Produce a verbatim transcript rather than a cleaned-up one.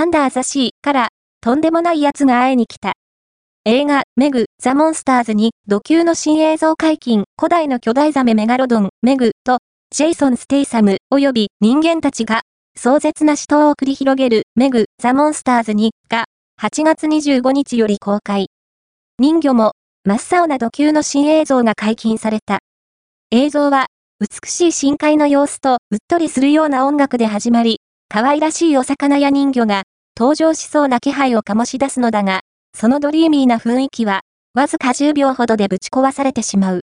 アンダーザシーから、とんでもない奴が会いに来た。映画、メグ、ザ・モンスターズに、土級の新映像解禁、古代の巨大ザメメガロドン、メグと、ジェイソン・ステイサム、及び人間たちが、壮絶な死闘を繰り広げる、メグ、ザ・モンスターズに、が、はちがつにじゅうごにちより公開。人魚も、真っ青な土級の新映像が解禁された。映像は、美しい深海の様子と、うっとりするような音楽で始まり、可愛らしいお魚や人魚が、登場しそうな気配を醸し出すのだが、そのドリーミーな雰囲気は、わずかじゅうびょうほどでぶち壊されてしまう。